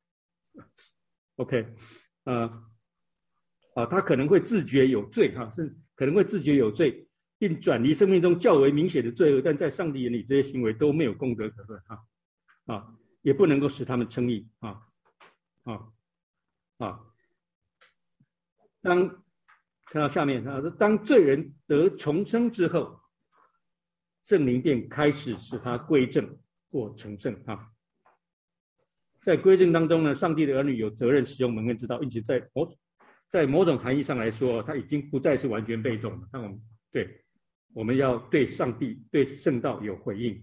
OK 他可能会自觉有罪是可能会自觉有罪，并转离生命中较为明显的罪恶，但在上帝眼里这些行为都没有功德可论也不能够使他们称义看到下面他说，当罪人得重生之后，圣灵便开始使他归正或成圣在归正当中呢，上帝的儿女有责任使用蒙恩之道，因此在某种含义上来说他已经不再是完全被动了。但我们要对上帝对圣道有回应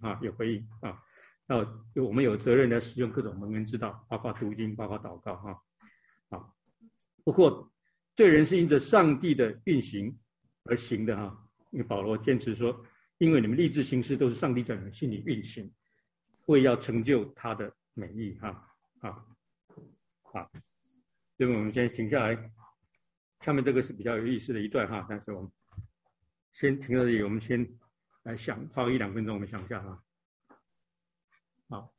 我们有责任来使用各种蒙恩之道，包括读经，包括祷告不过罪人是因着上帝的运行而行的因为保罗坚持说，因为你们立志行事都是上帝在你们心里运行，为要成就他的美意啊，好，所以我们先停下来，下面这个是比较有意思的一段哈，但是我们先停到这里，我们先来想，花1-2分钟，我们想一下哈。好。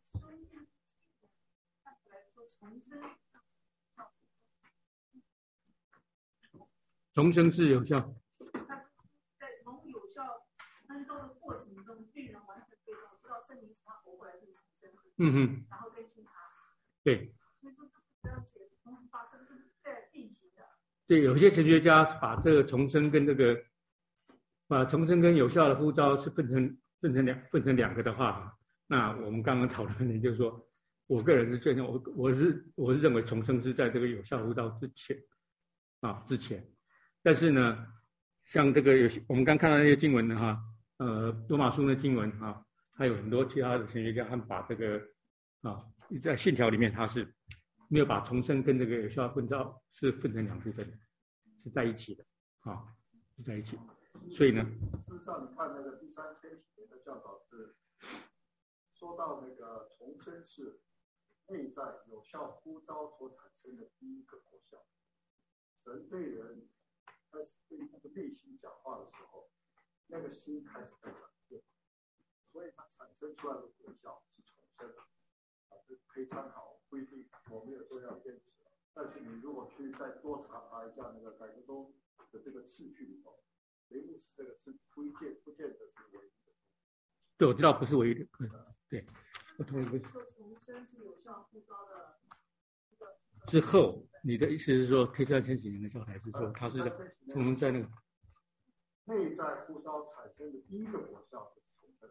重生是有效。 在从有效恩召的过程中，病人完全被动，知道圣灵使他活过来是重生，然后更新他。 对。 所以说这是解释同时发生在并行的。 对，有些神学家把这个重生跟把重生跟有效的呼召是分成两个的话，那我们刚刚讨论的就是说，我个人是最我是认为重生是在这个有效呼召之前。但是呢，像这个我们刚看到那些经文的哈，罗马书的经文哈，还有很多其他的神学家，他们把这个在信条里面他是没有把重生跟这个有效呼召是分成2部分的，是在一起的是在一起。所以呢， 事实上你看那个第3天使的教导是说到那个重生是内在有效呼召所产生的第一个果效，神对人开始对那个内心讲话的时候，那个心开始在转变，所以它产生出来的果效是重生的。这可以参考，不一定我没有说要坚持，但是你如果去再多查一下那个改革宗的这个次序里头，雷姆斯这个是不见得是唯一的。 对，我知道不是唯一的，对，我同意。 说重生是有效呼召的。 之后，你的意思是说，推3千几年的教材是说，它是重生在那个内在呼召产生的第一个果效就是重生，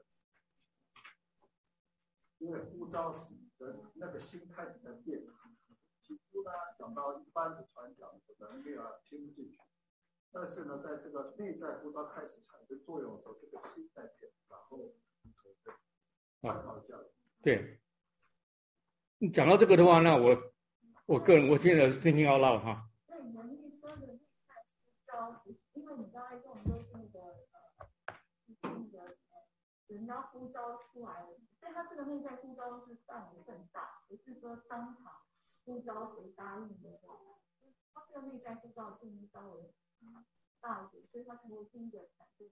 因为呼召使人那个心开始在变。起初呢，讲到一般的传讲可能听不进去，但是呢，在这个内在呼召开始产生作用的时候，这个心在变，然后重生。 对，讲到这个的话，那我个人我现在是thinking out loud哈。 那你们一说的内在呼召，因为你刚才用的都是那个人要呼召出来的，所以他这个内在呼召是范围更大，不是说当场呼召谁答应的。他这个内在呼召定义稍微大一点，所以他才会第一个产生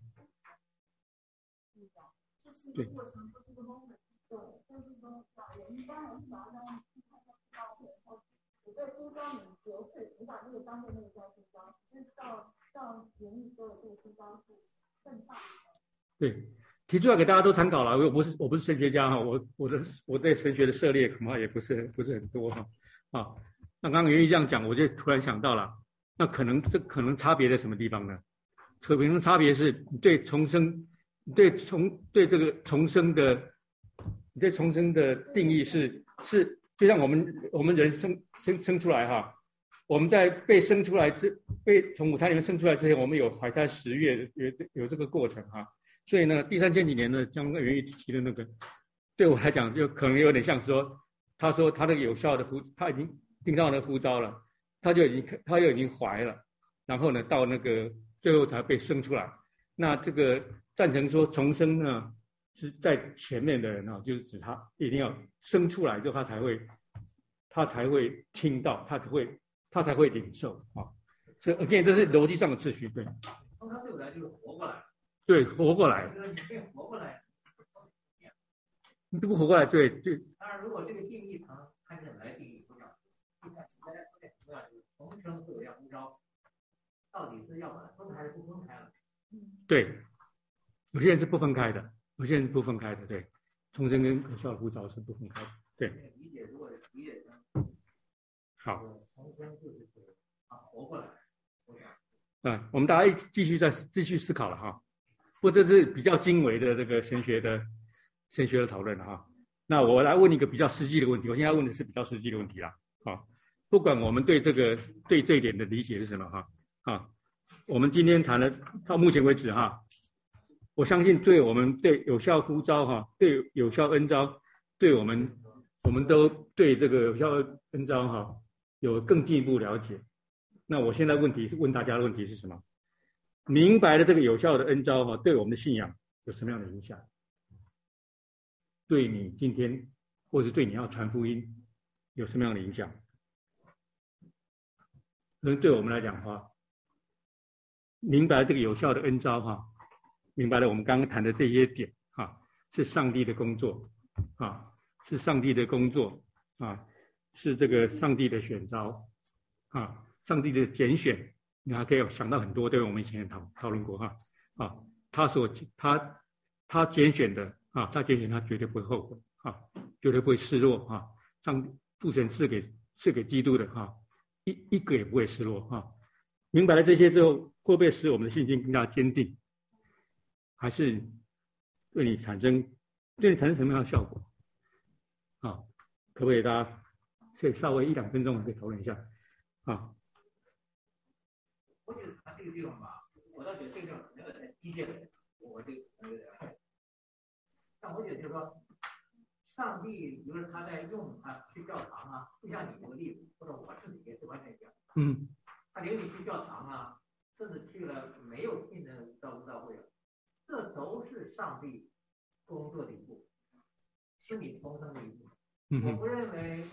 呼召。 就是一个过程，不是一个 moment。 对，就是说把人一般人把它当去看到然后你对呼召你流逝，你把那个当做那个叫呼召，就是到原意说的这个呼召是更大的。 对，提出来给大家都参考了。我不是神学家哈，我对神学的涉猎恐怕也不是很多哈。那刚刚袁毅这样讲，我就突然想到了，那可能差别在什么地方呢？可能差别是对重生。对这个重生的，你对重生的定义是，就像我们人生出来哈，我们在被生出来被从母胎里面生出来之前，我们有怀胎10月，有这个过程哈。所以呢，第3千几年呢，像袁毅提的那个，对我来讲就可能有点像说，他说他那个有效的他已经听到那个呼召了，他就已经怀了，然后呢到那个最后才被生出来。那这个赞成说重生呢是在前面的人就是指他一定要生出来之后他才会听到，他才会领受所以again这是逻辑上的秩序。对， 他对我来就是活过来。 对，活过来。 你可以活过来， 你不活过来，对。 当然，如果这个定义看起来定义不上，大家有点重要，就是重生和有效呼召，到底是要把它分开还是不分开了？ 对，有些人是不分开的，对，重生跟有效的呼召是不分开的，对。 理解如果理解成好， 重生就是活过来。 我们大家继续思考了哈。不过这是比较精微的这个神学的讨论了哈。那我来问一个比较实际的问题，我现在问的是比较实际的问题啦。不管我们对这一点的理解是什么哈。我们今天谈了到目前为止哈，我相信我们对有效呼召对有效恩召，对我们都对这个有效恩召有更进一步了解。那我现在问大家的问题是什么？明白了这个有效的恩召对我们的信仰有什么样的影响？对你今天或者对你要传福音有什么样的影响？可能对我们来讲的话，明白这个有效的恩召哈，明白了我们刚刚谈的这些点哈，是上帝的工作啊，是上帝的工作啊，是这个上帝的选召啊，上帝的拣选，你还可以想到很多，对我们以前也讨论过哈啊，他拣选的啊，他拣选他绝对不会后悔啊，绝对不会失落啊，上父神赐给基督的哈，一个也不会失落哈。明白了这些之后，会不会使我们的信心更加坚定？还是对你产生什么样的效果？啊，可不可以大家可以稍微1-2分钟可以讨论一下啊？ 我觉得他这个地方吧，我倒觉得这个地方可能有点激进了，我这个可能有点。但我觉得就是说，上帝比如说他在用他去教堂啊，就像你这个例子，或者我自己也是完全一样。他领你去教堂啊，甚至去了没有信的无教会，这都是上帝工作的一部分，是你重生的一部分。我不认为，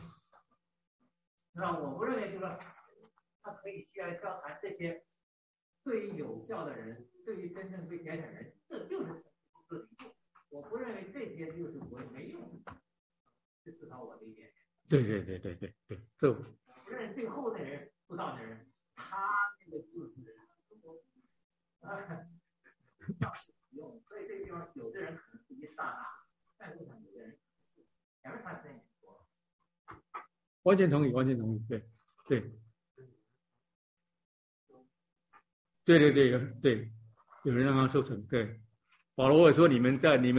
就是说，他可以需要教谈这些对于有效的人，对于真正被拣选人，这就是工作的一部分。我不认为这些就是我没用的，这是我的一点。 对，这我不认为最后的人布道的人。他那个就是要使用，所以这个地方有的人可能是一刹那，但是有的人前面他真也说， 完全同意，对，有人让他收成，对，保罗也说你们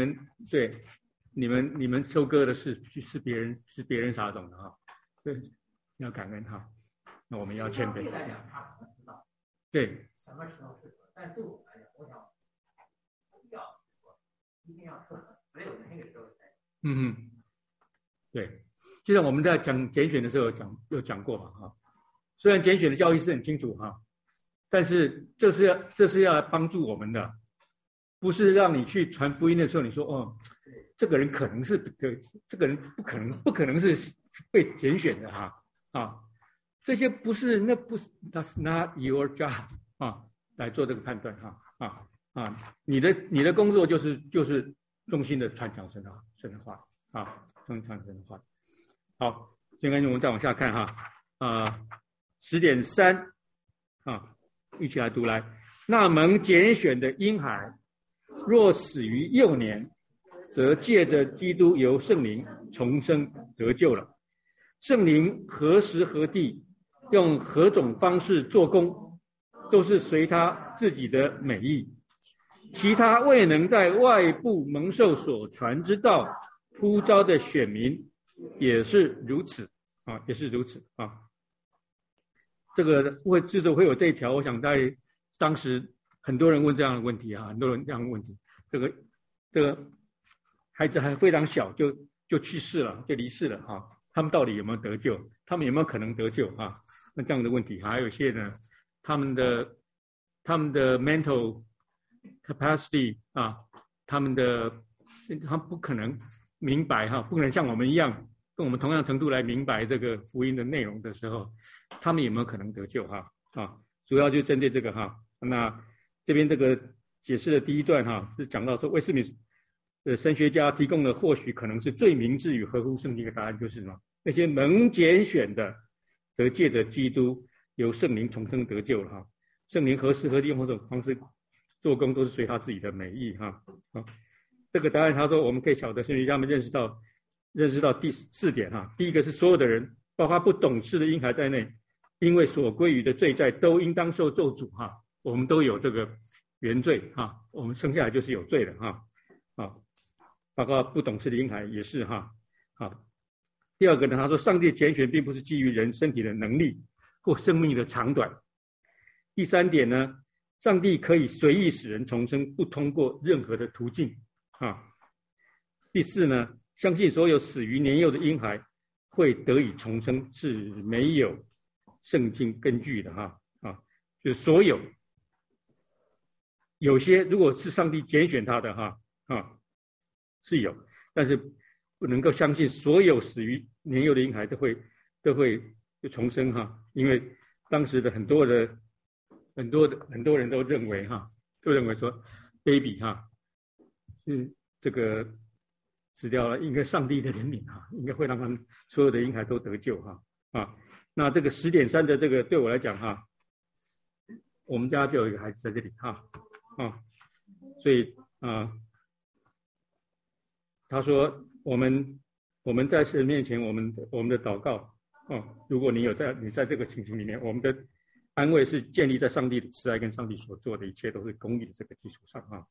收割的是别人撒种的哈，对，要感恩哈。那我们要谦卑。 来讲，他可能知道， 对， 什么时候是合，但对我来讲，我想一定要适合，只有那个时候才。 对，就像我们在讲拣选的时候有讲过嘛哈，虽然拣选的教义是很清楚哈，但是这是要帮助我们的，不是让你去传福音的时候，你说这个人可能是这个人不可能是被拣选的哈啊。这些不是，那不是 ，That's not your job 啊，来做这个判断你的工作就是衷心的传讲神的话啊，传讲神的话。好，现在我们再往下看哈10.3一起来读来。那蒙拣选的婴孩，若死于幼年，则借着基督由圣灵重生得救了。圣灵何时何地用何种方式做工，都是随他自己的美意。其他未能在外部蒙受所传之道呼召的选民，也是如此这个之所以会有这一条，我想在当时很多人问这样的问题很多人这样的问题，这个孩子还非常小就去世了，就离世了他们到底有没有得救？他们有没有可能得救那这样的问题，还有一些呢，他们的 mental capacity 他们不可能明白不可能像我们一样，跟我们同样程度来明白这个福音的内容的时候，他们有没有可能得救主要就针对这个那这边这个解释的第一段是讲到说，卫斯敏的神学家提供了或许可能是最明智与合乎圣经的答案，就是什么？那些蒙拣选的，得借着基督由圣灵重生得救了圣灵何时何地用何种方式做工，都是随他自己的美意这个答案他说，我们可以晓得神学家们认识到第4点第一个是所有的人，包括不懂事的婴孩在内，因为所归于的罪债，都应当受咒诅我们都有这个原罪我们生下来就是有罪的包括不懂事的婴孩也是第二个呢，他说上帝拣选并不是基于人身体的能力或生命的长短。第3点呢，上帝可以随意使人重生，不通过任何的途径第4呢，相信所有死于年幼的婴孩会得以重生是没有圣经根据的就是所有些如果是上帝拣选他的是有，但是不能够相信所有死于年幼的婴孩都会重生哈，因为当时的很多人都认为说 baby 哈是这个死掉了，应该上帝的怜悯哈，应该会让他们所有的婴孩都得救哈啊。那这个10.3的这个对我来讲哈，我们家就有一个孩子在这里哈啊，所以他说我们在神面前我们的祷告如果你在这个情形里面，我们的安慰是建立在上帝的慈爱跟上帝所做的一切都是公义的这个基础上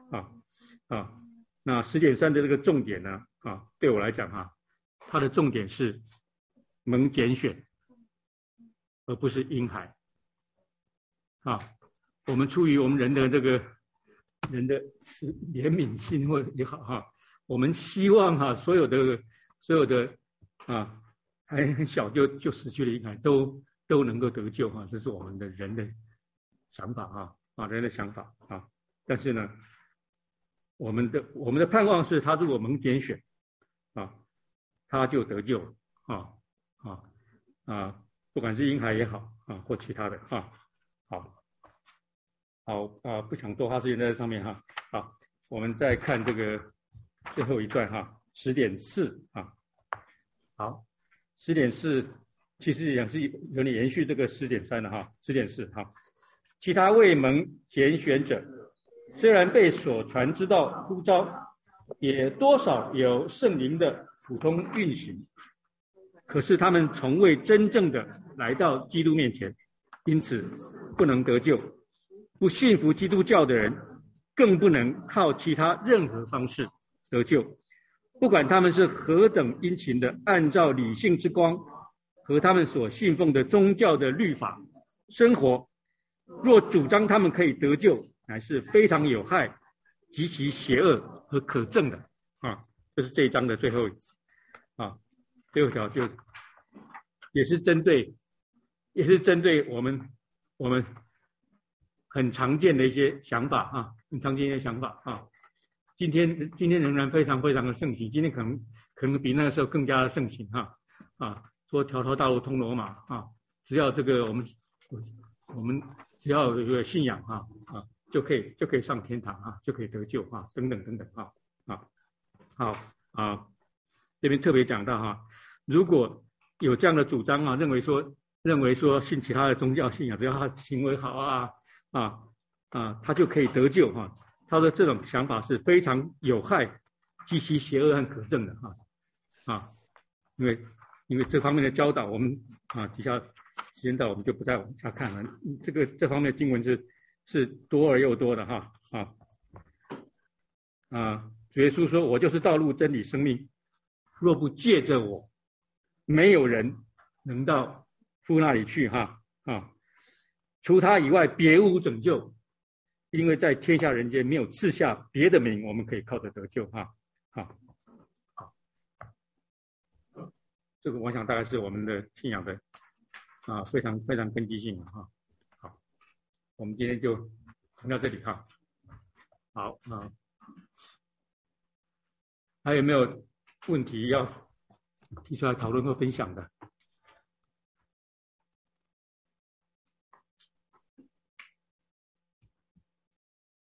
那10.3的这个重点呢对我来讲它的重点是蒙拣选，而不是婴孩我们出于我们人的这个人的怜悯心或也好我们希望所有的还很小就死去的婴孩都能够得救这是我们的人的想法人的想法但是呢，我们的盼望是他如果蒙拣选他就得救不管是婴孩也好或其他的好不想多花时间在这上面好，我们再看这个最后一段10.4好，10.4其实也是有点延续这个10.3的10.4其他未蒙拣选者，虽然被所传之道呼召，也多少有圣灵的普通运行，可是他们从未真正的来到基督面前，因此不能得救。不信服基督教的人，更不能靠其他任何方式得救。不管他们是何等殷勤的按照理性之光和他们所信奉的宗教的律法生活，若主张他们可以得救，乃是非常有害、极其邪恶和可憎的这是这一章的最后条，就也是针对我们很常见的一些想法很常见的想法今天仍然非常非常的盛行，今天可能比那个时候更加的盛行说条条大路通罗马只要这个我们只要有一个信仰就可以上天堂就可以得救等等等等好这边特别讲到如果有这样的主张认为说信其他的宗教信仰，只要他行为好他就可以得救他说这种想法是非常有害、极其邪恶和可憎的因为这方面的教导，我们底下时间到我们就不再往下看了。这方面的经文是多而又多的主耶稣说：“我就是道路、真理、生命，若不借着我，没有人能到父那里去除他以外，别无拯救。因为在天下人间没有赐下别的名，我们可以靠着得救这个我想大概是我们的信仰的非常非常根基性好，我们今天就谈到这里好还有没有问题要提出来讨论或分享的？